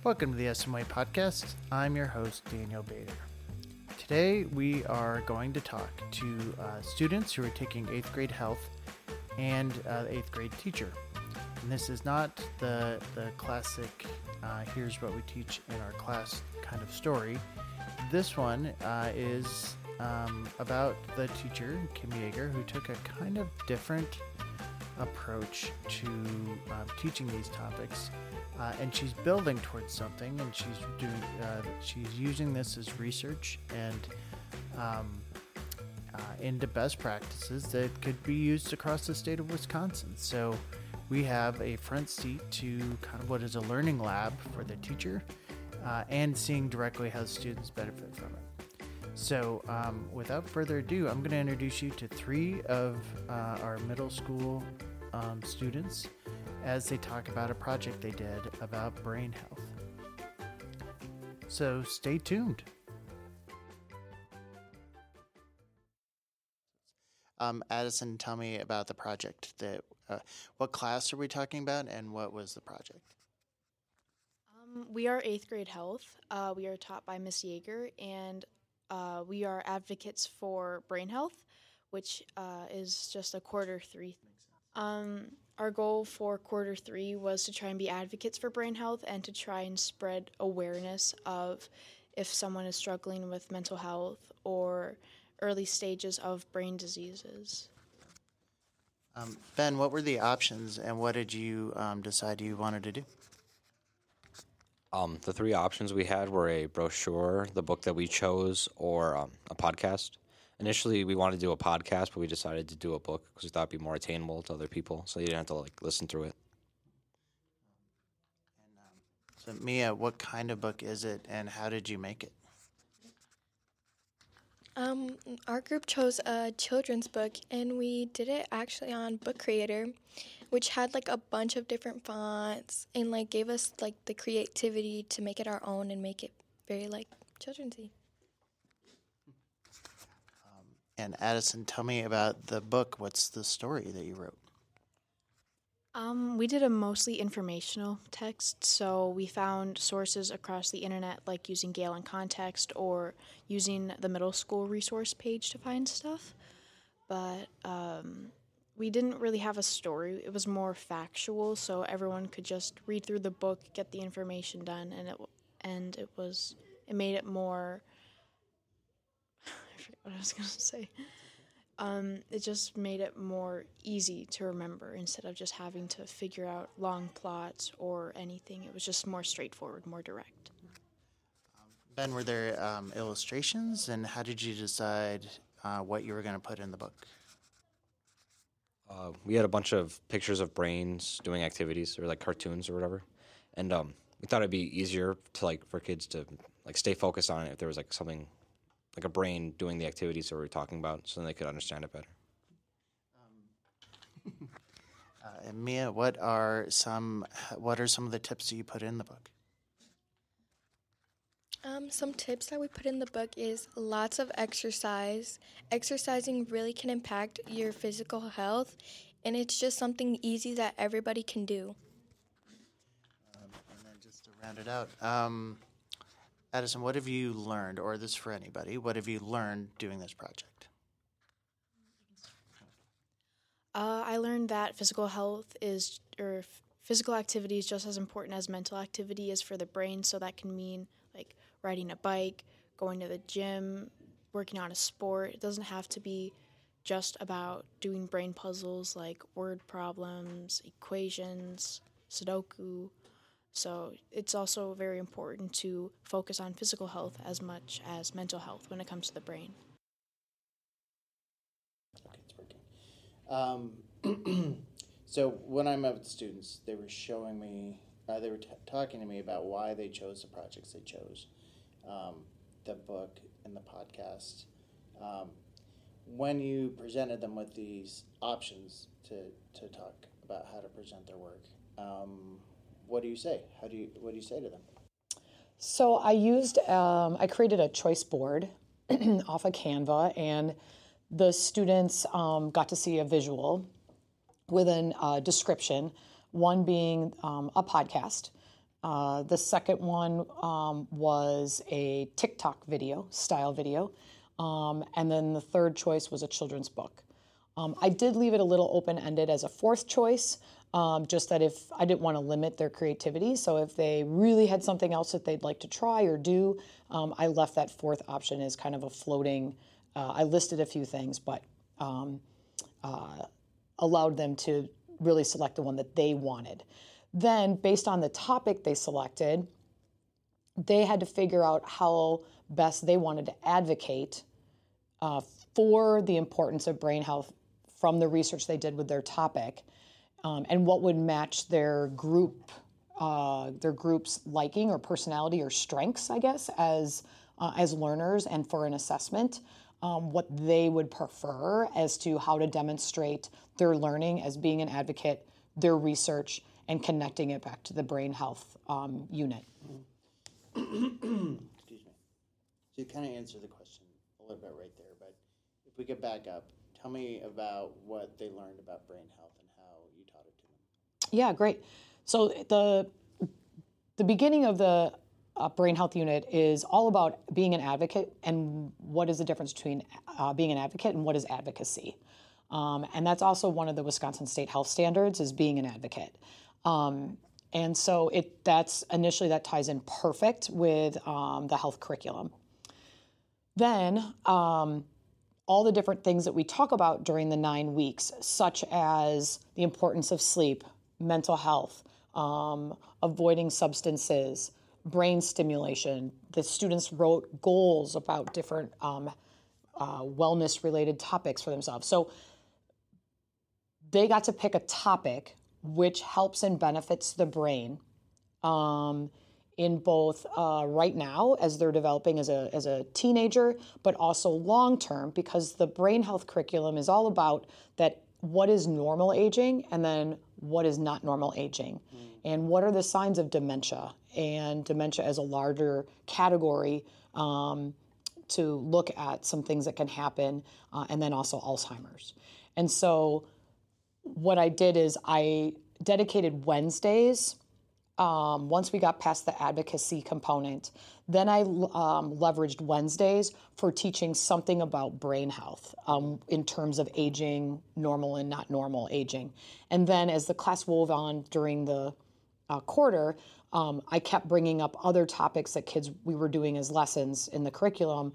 Welcome to the SMY Podcast. I'm your host, Daniel Bader. Today we are going to talk to students who are taking 8th grade health and the 8th grade teacher. And this is not the classic here's what we teach in our class kind of story. This one is about the teacher, Kim Yeager, who took a kind of different approach to teaching these topics. And she's building towards something, and she's using this as research and into best practices that could be used across the state of Wisconsin. So we have a front seat to kind of what is a learning lab for the teacher and seeing directly how students benefit from it. So without further ado, I'm going to introduce you to 3 of our middle school students as they talk about a project they did about brain health. So stay tuned. Addison, tell me about the project. What class are we talking about, and what was the project? We are 8th grade health. We are taught by Miss Yeager, and we are advocates for brain health, which is just a quarter 3. Our goal for quarter 3 was to try and be advocates for brain health and to try and spread awareness of if someone is struggling with mental health or early stages of brain diseases. Ben, what were the options, and what did you decide you wanted to do? The 3 options we had were a brochure, the book that we chose, or a podcast. Initially, we wanted to do a podcast, but we decided to do a book because we thought it'd be more attainable to other people, so you didn't have to listen through it. So, Mia, what kind of book is it, and how did you make it? Our group chose a children's book, and we did it actually on Book Creator, which had a bunch of different fonts and gave us the creativity to make it our own and make it very children's-y. And Addison, tell me about the book. What's the story that you wrote? We did a mostly informational text, so we found sources across the internet, like using Gale in Context or using the middle school resource page to find stuff. But we didn't really have a story. It was more factual, so everyone could just read through the book, get the information done, and it made it more. I forget what I was going to say. It just made it more easy to remember instead of just having to figure out long plots or anything. It was just more straightforward, more direct. Ben, were there illustrations, and how did you decide what you were going to put in the book? We had a bunch of pictures of brains doing activities or cartoons or whatever, and we thought it'd be easier to for kids to stay focused on it if there was something like a brain doing the activities that we were talking about, so then they could understand it better. And Mia, what are some of the tips that you put in the book? Some tips that we put in the book is lots of exercise. Exercising really can impact your physical health, and it's just something easy that everybody can do. And then just to round it out, Addison, what have you learned, or this for anybody, what have you learned doing this project? I learned that physical activity is just as important as mental activity is for the brain, so that can mean riding a bike, going to the gym, working on a sport. It doesn't have to be just about doing brain puzzles like word problems, equations, Sudoku. So it's also very important to focus on physical health as much as mental health when it comes to the brain. Okay, it's working. So when I met with the students, they were showing me, they were talking to me about why they chose the projects they chose, the book and the podcast. When you presented them with these options to talk about how to present their work, what do you say? What do you say to them? So I created a choice board off of Canva, and the students got to see a visual with a description, one being a podcast, The second one was a TikTok style video. And then the third choice was a children's book. I did leave it a little open-ended as a fourth choice, just that if I didn't want to limit their creativity. So if they really had something else that they'd like to try or do, I left that fourth option as kind of a floating, I listed a few things, but allowed them to really select the one that they wanted. Then, based on the topic they selected, they had to figure out how best they wanted to advocate for the importance of brain health from the research they did with their topic, and what would match their group's liking or personality or strengths, I guess, as learners, and for an assessment, what they would prefer as to how to demonstrate their learning as being an advocate, their research, and connecting it back to the brain health unit. Excuse me. So you kind of answered the question a little bit right there, but if we could back up, tell me about what they learned about brain health and how you taught it to them. Yeah, great. So the beginning of the brain health unit is all about being an advocate and what is the difference between being an advocate and what is advocacy. And that's also one of the Wisconsin State Health Standards, is being an advocate. And so that ties in perfect with the health curriculum. Then all the different things that we talk about during the 9 weeks, such as the importance of sleep, mental health, avoiding substances, brain stimulation. The students wrote goals about different wellness-related topics for themselves. So they got to pick a topic which helps and benefits the brain in both right now as they're developing as a teenager, but also long-term, because the brain health curriculum is all about that, what is normal aging and then what is not normal aging, and what are the signs of dementia, and dementia as a larger category to look at some things that can happen, and then also Alzheimer's. And so what I did is I dedicated Wednesdays, once we got past the advocacy component, then I leveraged Wednesdays for teaching something about brain health in terms of aging, normal and not normal aging. And then as the class wove on during the quarter, I kept bringing up other topics that we were doing as lessons in the curriculum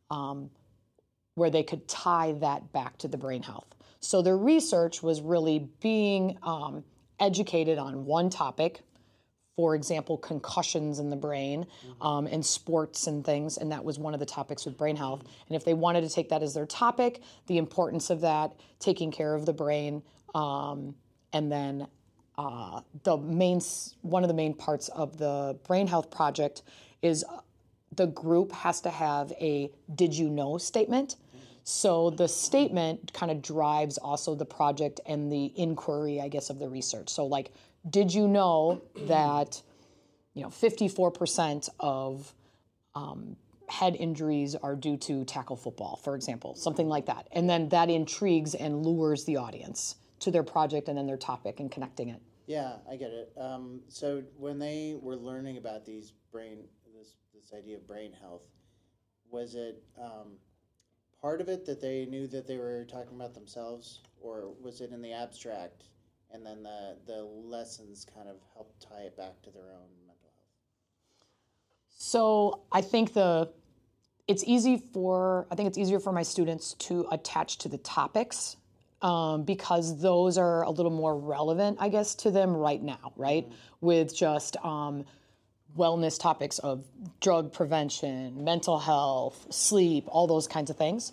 where they could tie that back to the brain health. So their research was really being educated on one topic, for example, concussions in the brain, and sports and things, and that was one of the topics with brain health. And if they wanted to take that as their topic, the importance of that, taking care of the brain, and then one of the main parts of the brain health project is the group has to have a "did you know" statement. So the statement kind of drives also the project and the inquiry, I guess, of the research. So like, did you know that 54% of head injuries are due to tackle football, for example, something like that. And then that intrigues and lures the audience to their project and then their topic and connecting it. Yeah, I get it. So when they were learning about this idea of brain health, was it part of it that they knew that they were talking about themselves, or was it in the abstract, and then the lessons kind of helped tie it back to their own mental health? So I think it's easier for my students to attach to the topics because those are a little more relevant, I guess, to them right now, right? Mm-hmm. With just wellness topics of drug prevention, mental health, sleep, all those kinds of things.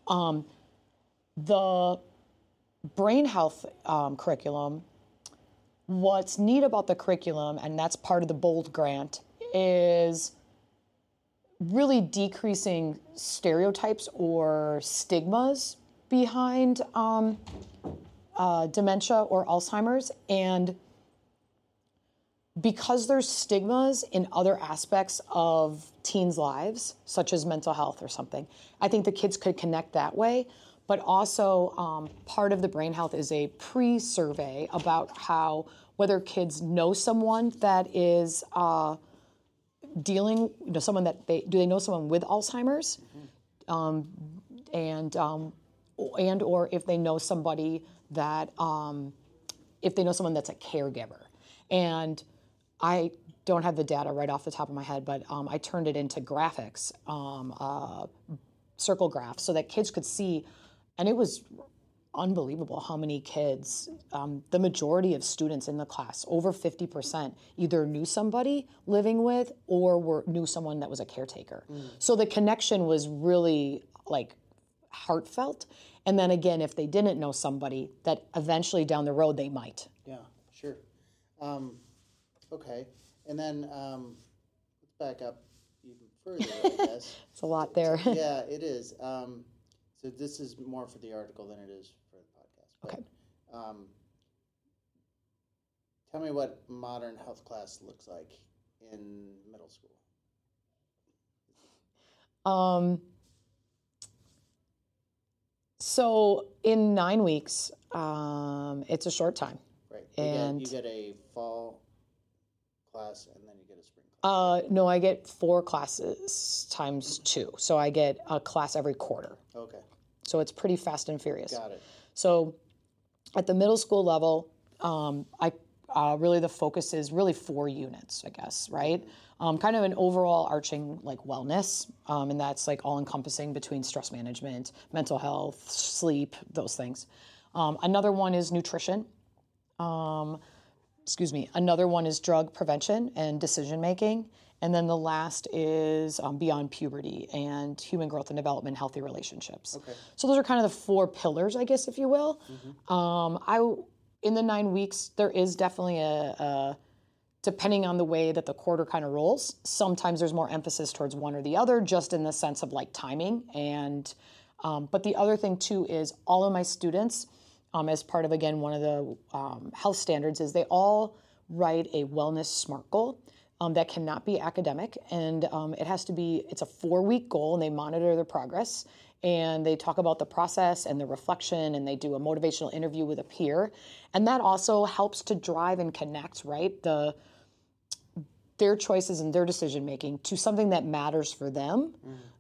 The brain health curriculum, what's neat about the curriculum, and that's part of the BOLD grant, is really decreasing stereotypes or stigmas behind dementia or Alzheimer's. And because there's stigmas in other aspects of teens' lives, such as mental health or something, I think the kids could connect that way. but also part of the brain health is a pre-survey about whether kids know someone that is dealing, someone that do they know someone with Alzheimer's, and or if they know somebody that if they know someone that's a caregiver. And I don't have the data right off the top of my head, but I turned it into graphics, circle graphs, so that kids could see, and it was unbelievable how many kids, the majority of students in the class, over 50%, either knew somebody living with or knew someone that was a caretaker. So the connection was really like heartfelt. And then again, if they didn't know somebody, that eventually down the road they might. Yeah, sure. Okay. And then let's back up even further, I guess. It's a lot there. Yeah, it is. So this is more for the article than it is for the podcast. But, Okay. Tell me what modern health class looks like in middle school. So in 9 weeks, it's a short time. Right. And you get a fall class and then you get a spring class. No, I get 4 classes times 2. So I get a class every quarter. Okay. So it's pretty fast and furious. Got it. So at the middle school level, really the focus is really 4 units, I guess, right? Kind of an overall arching like wellness, and that's like all encompassing between stress management, mental health, sleep, those things. Another one is nutrition. Another one is drug prevention and decision making. And then the last is beyond puberty and human growth and development, healthy relationships. Okay. So those are kind of the 4 pillars, I guess, if you will. In the 9 weeks, there is definitely depending on the way that the quarter kind of rolls, sometimes there's more emphasis towards one or the other, just in the sense of like timing. And but the other thing too is all of my students, as part of, again, one of the health standards, is they all write a wellness SMART goal. That cannot be academic, and it's a 4-week goal, and they monitor their progress, and they talk about the process and the reflection, and they do a motivational interview with a peer, and that also helps to drive and connect, right, their choices and their decision making to something that matters for them,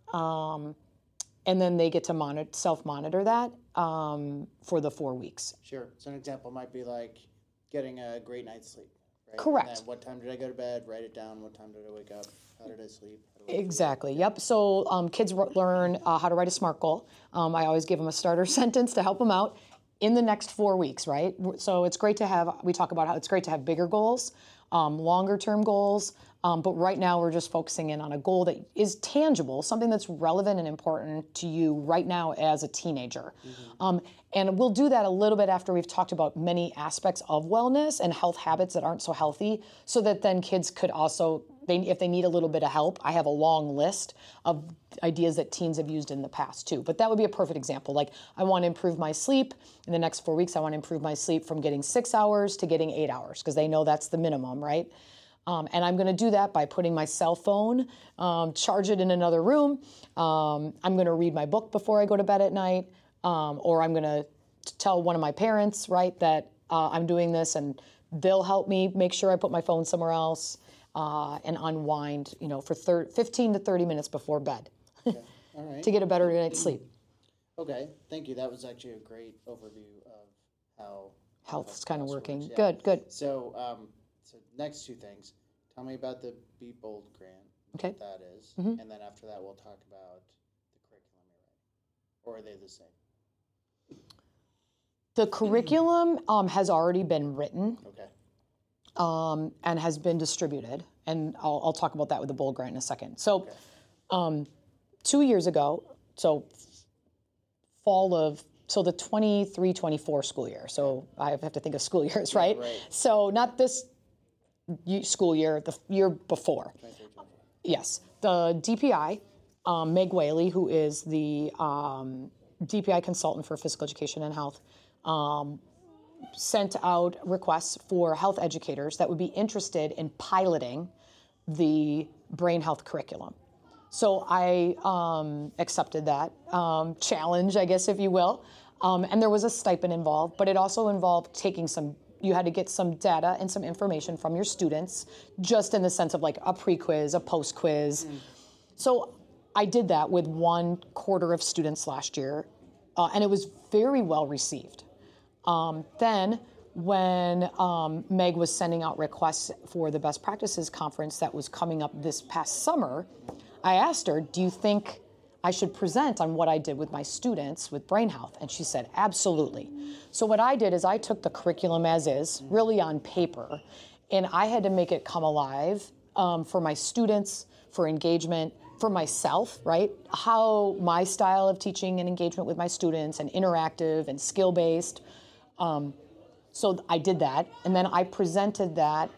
and then they get to self-monitor that for the 4 weeks. Sure. So an example might be like getting a great night's sleep. Right? Correct. And then what time did I go to bed? Write it down. What time did I wake up? How did I sleep? Exactly. Yep. So kids learn how to write a SMART goal. I always give them a starter sentence to help them out in the next 4 weeks, right? So it's great to have, we talk about how it's great to have bigger goals, longer term goals. But right now we're just focusing in on a goal that is tangible, something that's relevant and important to you right now as a teenager. And we'll do that a little bit after we've talked about many aspects of wellness and health habits that aren't so healthy, so that then kids could also, if they need a little bit of help, I have a long list of ideas that teens have used in the past too. But that would be a perfect example. Like, I want to improve my sleep. In the next 4 weeks, I want to improve my sleep from getting 6 hours to getting 8 hours, because they know that's the minimum, right? And I'm going to do that by putting my cell phone, charge it in another room. I'm going to read my book before I go to bed at night, or I'm going to tell one of my parents, right, that I'm doing this, and they'll help me make sure I put my phone somewhere else and unwind, for 15 to 30 minutes before bed Okay. All right. to get a better night's sleep. Okay. Thank you. That was actually a great overview of how Health's kind of class working. works, yeah. Good. So, so next 2 things. Tell me about the Be Bold grant. Okay. What that is. And then after that, we'll talk about the curriculum you're writing. Or are they the same? The curriculum has already been written. Okay. And has been distributed. And I'll talk about that with the Bold Grant in a second. So 2 years ago, so the 23-24 school year. So I have to think of school years, right? Right. So not this school year, the year before. 23, 24. Yes. The DPI, Meg Whaley, who is the DPI consultant for physical education and health, sent out requests for health educators that would be interested in piloting the brain health curriculum. So I accepted that challenge, I guess, if you will. And there was a stipend involved, but it also involved you had to get some data and some information from your students, just in the sense of like a pre-quiz, a post-quiz. So I did that with 1/4 of students last year, and it was very well received. Then when Meg was sending out requests for the Best Practices Conference that was coming up this past summer, I asked her, do you think I should present on what I did with my students with brain health? And she said, absolutely. So what I did is I took the curriculum as is, really on paper, and I had to make it come alive for my students, for engagement, for myself, right? How my style of teaching and engagement with my students, and interactive and skill-based. So I did that, and then I presented that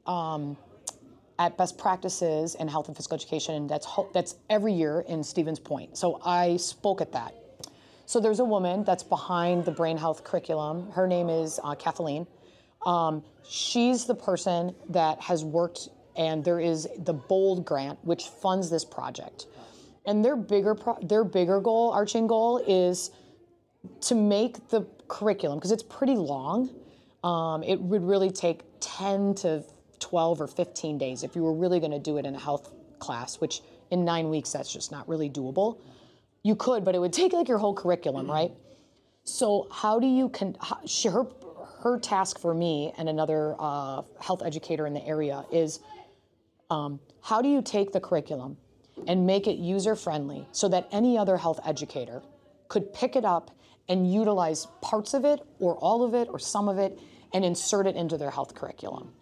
at Best Practices in Health and Physical Education, and that's every year in Stevens Point. So I spoke at that. So there's a woman that's behind the brain health curriculum. Her name is Kathleen. She's the person that has worked, and there is the BOLD grant, which funds this project. And their bigger goal, arching goal, is to make the curriculum, because it's pretty long. It would really take 10 to 12 or 15 days if you were really going to do it in a health class, which in 9 weeks, that's just not really doable. You could, but it would take like your whole curriculum, right? So how do you, her task for me and another health educator in the area is, how do you take the curriculum and make it user-friendly so that any other health educator could pick it up and utilize parts of it or all of it or some of it and insert it into their health curriculum?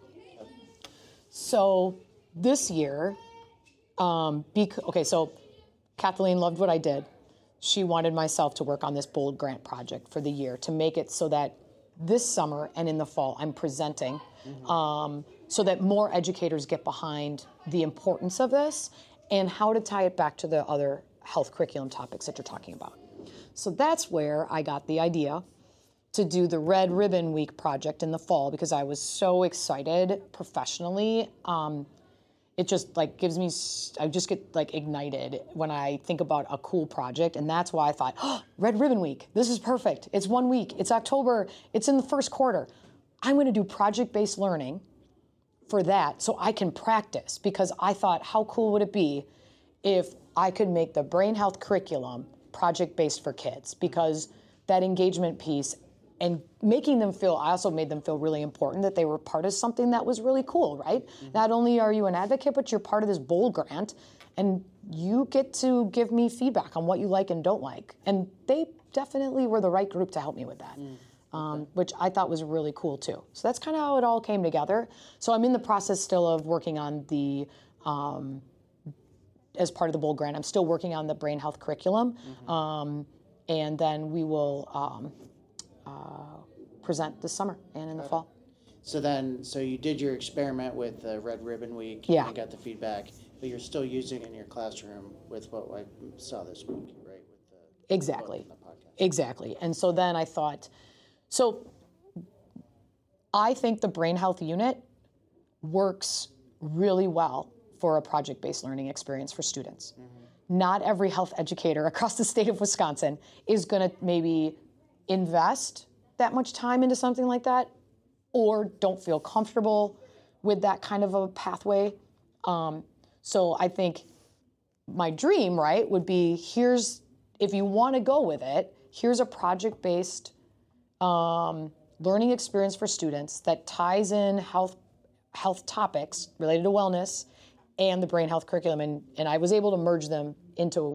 So this year, so Kathleen loved what I did. She wanted myself to work on this BOLD grant project for the year to make it so that this summer and in the fall I'm presenting so that more educators get behind the importance of this and how to tie it back to the other health curriculum topics that you're talking about. So that's where I got the idea to do the Red Ribbon Week project in the fall, because I was so excited professionally. It just like gives me, I just get like ignited when I think about a cool project. And that's why I thought, oh, Red Ribbon Week, this is perfect. It's 1 week, it's October, it's in the first quarter. I'm gonna do project-based learning for that so I can practice, because I thought, how cool would it be if I could make the brain health curriculum project-based for kids, because that engagement piece and making them feel, I also made them feel really important that they were part of something that was really cool, right? Not only are you an advocate, but you're part of this BOLD grant, and you get to give me feedback on what you like and don't like. And they definitely were the right group to help me with that, which I thought was really cool too. So that's kind of how it all came together. So I'm in the process still of working on the, as part of the BOLD grant, I'm still working on the brain health curriculum. And then we will present this summer and in the fall. So you did your experiment with Red Ribbon Week. Yeah. And you got the feedback, but you're still using it in your classroom with what I saw this week, right? With the Exactly. the podcast. Exactly. And so then I thought, so I think the brain health unit works really well for a project-based learning experience for students. Not every health educator across the state of Wisconsin is going to maybe invest that much time into something like that, or don't feel comfortable with that kind of a pathway. So I think my dream, right, would be, if you want to go with it, here's a project-based learning experience for students that ties in health topics related to wellness and the brain health curriculum, and I was able to merge them into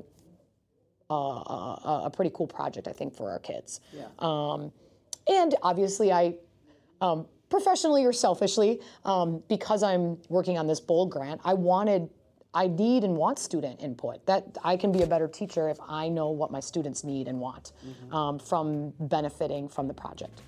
a pretty cool project, I think, for our kids. Yeah. And obviously, I professionally or selfishly, because I'm working on this BOLD grant, I need and want student input. That I can be a better teacher if I know what my students need and want from benefiting from the project.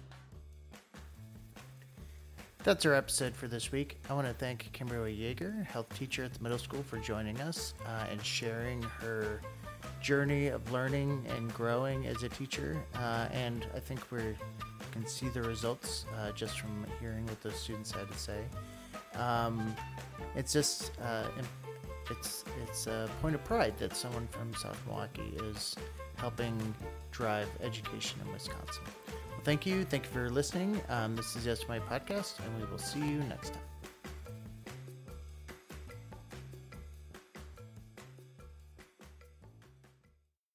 That's our episode for this week. I want to thank Kimberly Yeager, health teacher at the middle school, for joining us and sharing her journey of learning and growing as a teacher. And I think we can see the results just from hearing what those students had to say. It's just it's a point of pride that someone from South Milwaukee is helping drive education in Wisconsin. Well, thank you for listening. This is Yes My Podcast, and we will see you next time.